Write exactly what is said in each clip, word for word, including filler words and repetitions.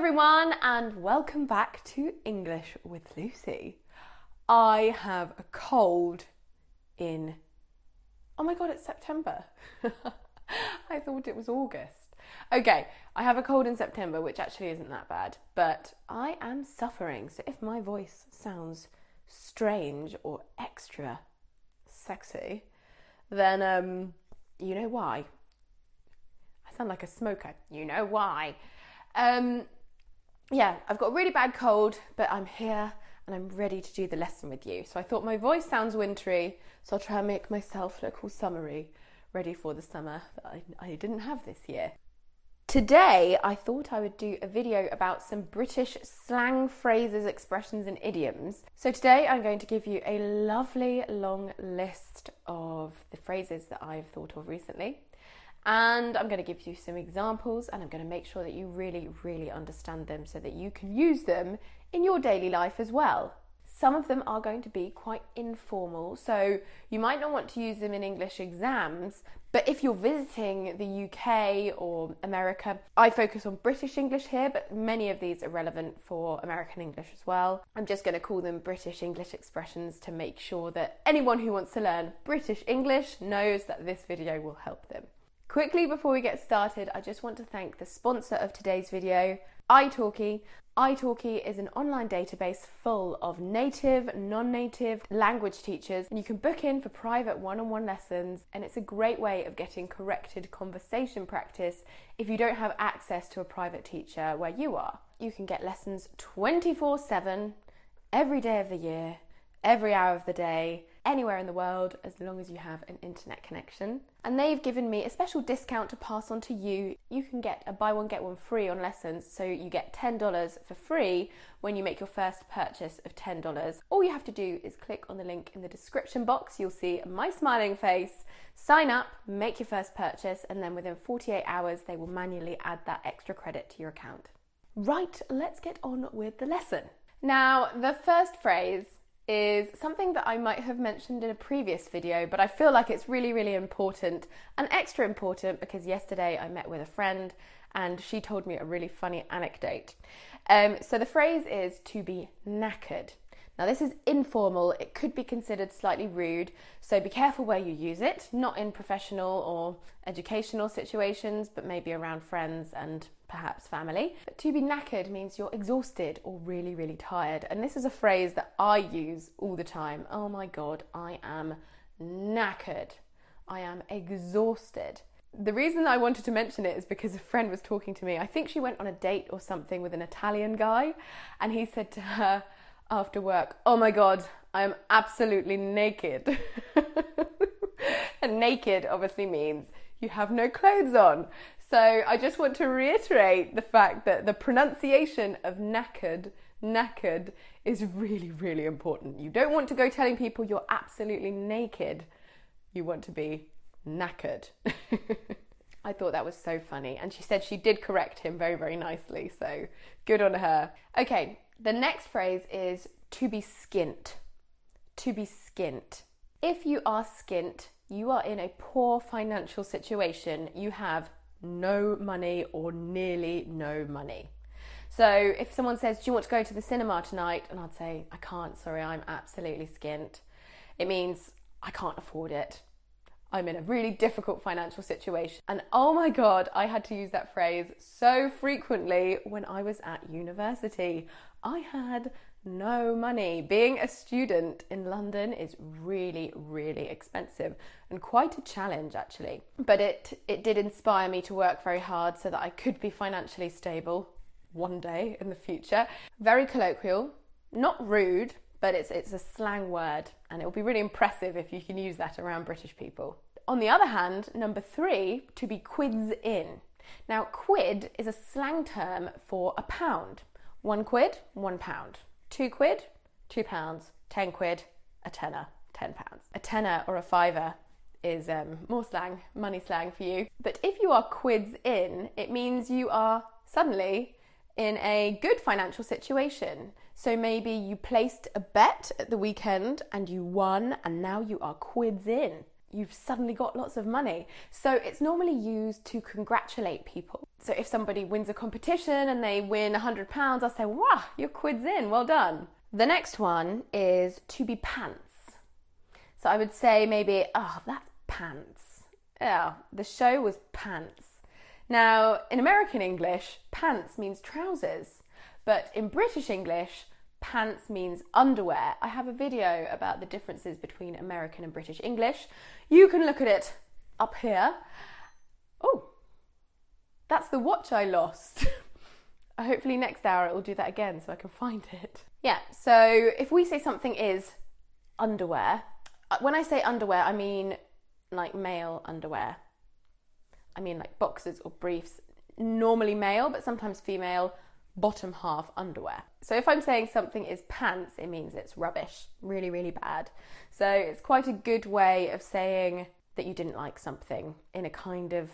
everyone, and welcome back to English with Lucy. I have a cold in... Oh my god, it's September. I thought it was August. Okay, I have a cold in September, which actually isn't that bad, but I am suffering. So if my voice sounds strange or extra sexy, then um, you know why. I sound like a smoker. You know why. Um, yeah, I've got a really bad cold, but I'm here and I'm ready to do the lesson with you. So I thought my voice sounds wintry, so I'll try and make myself look all summery, ready for the summer that I, I didn't have this year. Today, I thought I would do a video about some British slang phrases, expressions and idioms. So today I'm going to give you a lovely long list of the phrases that I've thought of recently. And I'm going to give you some examples, and I'm going to make sure that you really, really understand them so that you can use them in your daily life as well. Some of them are going to be quite informal, so you might not want to use them in English exams, but if you're visiting the U K or America, I focus on British English here, but many of these are relevant for American English as well. I'm just going to call them British English expressions to make sure that anyone who wants to learn British English knows that this video will help them. Quickly before we get started, I just want to thank the sponsor of today's video, italki. italki is an online database full of native, non-native language teachers. You can book in for private one-on-one lessons, and it's a great way of getting corrected conversation practice if you don't have access to a private teacher where you are. You can get lessons twenty-four seven, every day of the year, every hour of the day, anywhere in the world, as long as you have an internet connection. And they've given me a special discount to pass on to you. You can get a buy one get one free on lessons, so you get ten dollars for free when you make your first purchase of ten dollars. All you have to do is click on the link in the description box. You'll see my smiling face, sign up, make your first purchase, and then within forty-eight hours they will manually add that extra credit to your account. Right, let's get on with the lesson. Now, the first phrase is something that I might have mentioned in a previous video, but I feel like it's really, really important and extra important because yesterday I met with a friend and she told me a really funny anecdote. Um, so the phrase is to be knackered. Now this is informal, it could be considered slightly rude, so be careful where you use it, not in professional or educational situations, but maybe around friends and perhaps family. But to be knackered means you're exhausted or really, really tired. And this is a phrase that I use all the time. Oh my God, I am knackered. I am exhausted. The reason I wanted to mention it is because a friend was talking to me. I think she went on a date or something with an Italian guy, and he said to her after work, oh my God, I am absolutely naked. And naked obviously means you have no clothes on. So I just want to reiterate the fact that the pronunciation of knackered, knackered is really, really important. You don't want to go telling people you're absolutely naked. You want to be knackered. I thought that was so funny. And she said she did correct him very, very nicely. So good on her. Okay, the next phrase is to be skint. To be skint. If you are skint, you are in a poor financial situation. You have no money or nearly no money. So if someone says, do you want to go to the cinema tonight? And I'd say, I can't, sorry, I'm absolutely skint. It means I can't afford it. I'm in a really difficult financial situation. And oh my God, I had to use that phrase so frequently when I was at university. I had no money. Being a student in London is really, really expensive and quite a challenge actually. But it, it did inspire me to work very hard so that I could be financially stable one day in the future. Very colloquial, not rude, but it's, it's a slang word, and it will be really impressive if you can use that around British people. On the other hand, number three, to be quids in. Now, quid is a slang term for a pound. One quid, one pound. Two quid, two pounds. Ten quid, a tenner, ten pounds. A tenner or a fiver is um, more slang, money slang for you. But if you are quids in, it means you are suddenly in a good financial situation. So maybe you placed a bet at the weekend and you won, and now you are quids in. you've suddenly got lots of money. So it's normally used to congratulate people. So if somebody wins a competition and they win one hundred pounds, I'll say, wow, your quid's in, well done. The next one is to be pants. So I would say maybe, oh, that's pants. Yeah, the show was pants. Now, in American English, pants means trousers, but in British English, pants means underwear. I have a video about the differences between American and British English. You can look at it up here. Oh, that's the watch I lost. Hopefully next hour it will do that again so I can find it. Yeah, so if we say something is underwear, when I say underwear, I mean like male underwear. I mean like boxers or briefs, normally male, but sometimes female, bottom half underwear. So if I'm saying something is pants, it means it's rubbish, really, really bad. So it's quite a good way of saying that you didn't like something in a kind of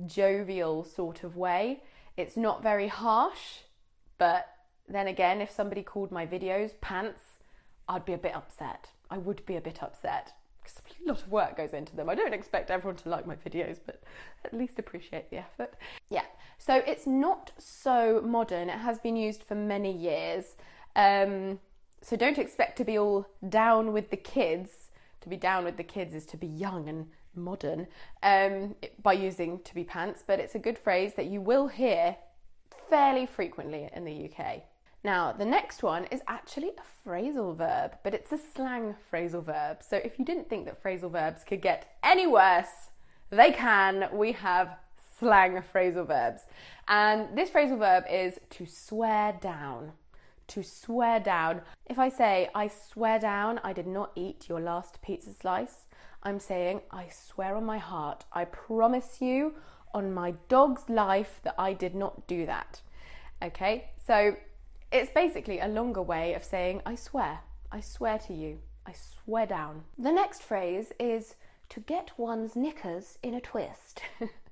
jovial sort of way. It's not very harsh, but then again, if somebody called my videos pants, I'd be a bit upset. I would be a bit upset because a lot of work goes into them. I don't expect everyone to like my videos, but at least appreciate the effort. Yeah, so it's not so modern. It has been used for many years. Um, so don't expect to be all down with the kids. To be down with the kids is to be young and modern um, by using to be pants, but it's a good phrase that you will hear fairly frequently in the U K. Now, the next one is actually a phrasal verb, but it's a slang phrasal verb. So if you didn't think that phrasal verbs could get any worse, they can. We have slang phrasal verbs. And this phrasal verb is to swear down. To swear down. If I say, I swear down I did not eat your last pizza slice, I'm saying, I swear on my heart, I promise you on my dog's life that I did not do that. Okay, so it's basically a longer way of saying, I swear, I swear to you, I swear down. The next phrase is to get one's knickers in a twist.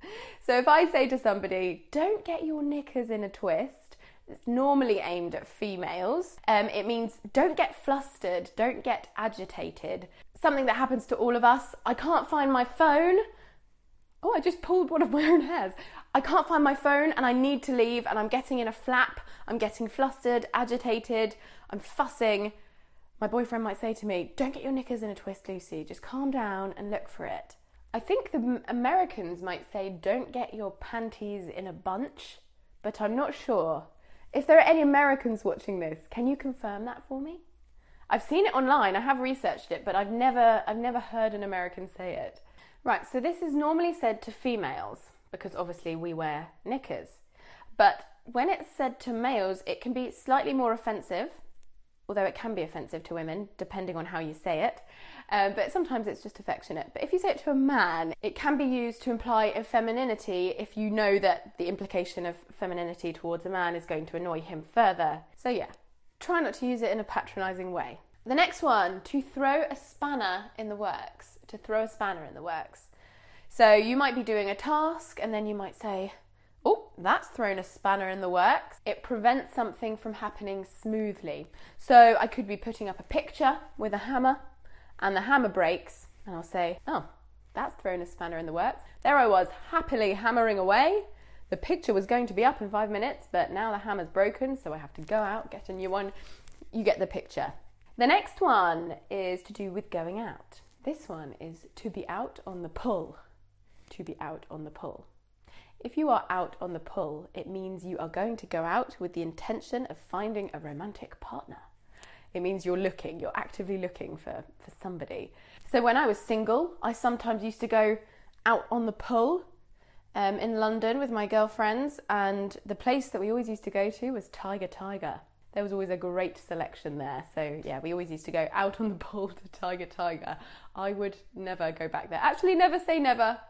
So if I say to somebody, don't get your knickers in a twist, it's normally aimed at females. Um, it means don't get flustered, don't get agitated. Something that happens to all of us. I can't find my phone. Oh, I just pulled one of my own hairs. I can't find my phone and I need to leave and I'm getting in a flap. I'm getting flustered, agitated, I'm fussing. My boyfriend might say to me, don't get your knickers in a twist, Lucy. Just calm down and look for it. I think the Americans might say, don't get your panties in a bunch, but I'm not sure. If there are any Americans watching this, can you confirm that for me? I've seen it online, I have researched it, but I've never, I've never heard an American say it. Right, so this is normally said to females, because obviously we wear knickers. But when it's said to males, it can be slightly more offensive, although it can be offensive to women, depending on how you say it. Um, but sometimes it's just affectionate. But if you say it to a man, it can be used to imply femininity if you know that the implication of femininity towards a man is going to annoy him further. So yeah, try not to use it in a patronising way. The next one, to throw a spanner in the works. To throw a spanner in the works. So you might be doing a task and then you might say, oh, that's thrown a spanner in the works. It prevents something from happening smoothly. So I could be putting up a picture with a hammer and the hammer breaks and I'll say, oh, that's thrown a spanner in the works. There I was happily hammering away. The picture was going to be up in five minutes, but now the hammer's broken, so I have to go out, get a new one. You get the picture. The next one is to do with going out. This one is to be out on the pull. To be out on the pull. If you are out on the pull, it means you are going to go out with the intention of finding a romantic partner. It means you're looking, you're actively looking for, for somebody. So when I was single, I sometimes used to go out on the pull um, in London with my girlfriends, and the place that we always used to go to was Tiger Tiger. There was always a great selection there. So yeah, we always used to go out on the pull to Tiger Tiger. I would never go back there. Actually, never say never.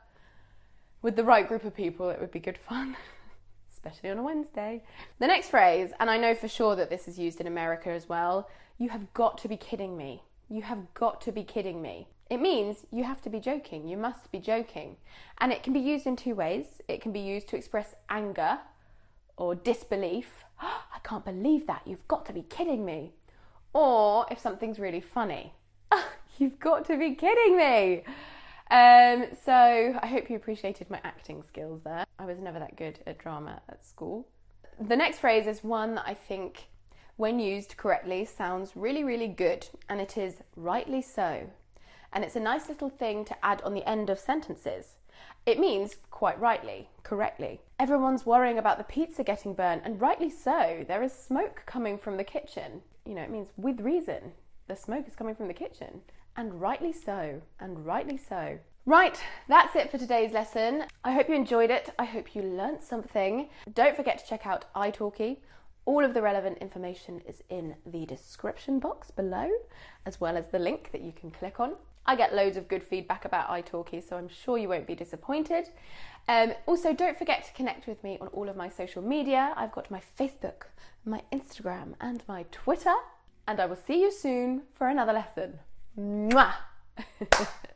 With the right group of people, it would be good fun, especially on a Wednesday. The next phrase, and I know for sure that this is used in America as well, you have got to be kidding me. You have got to be kidding me. It means you have to be joking. You must be joking. And it can be used in two ways. It can be used to express anger or disbelief. Oh, I can't believe that. You've got to be kidding me. Or if something's really funny. Oh, you've got to be kidding me. Um, so I hope you appreciated my acting skills there. I was never that good at drama at school. The next phrase is one that I think, when used correctly, sounds really, really good, and it is rightly so. And it's a nice little thing to add on the end of sentences. It means quite rightly, correctly. Everyone's worrying about the pizza getting burnt, and rightly so. There is smoke coming from the kitchen. You know, it means with reason. The smoke is coming from the kitchen. And rightly so, and rightly so. Right, that's it for today's lesson. I hope you enjoyed it. I hope you learnt something. Don't forget to check out italki. All of the relevant information is in the description box below, as well as the link that you can click on. I get loads of good feedback about italki, so I'm sure you won't be disappointed. Um, also, don't forget to connect with me on all of my social media. I've got my Facebook, my Instagram, and my Twitter. And I will see you soon for another lesson. Mwah!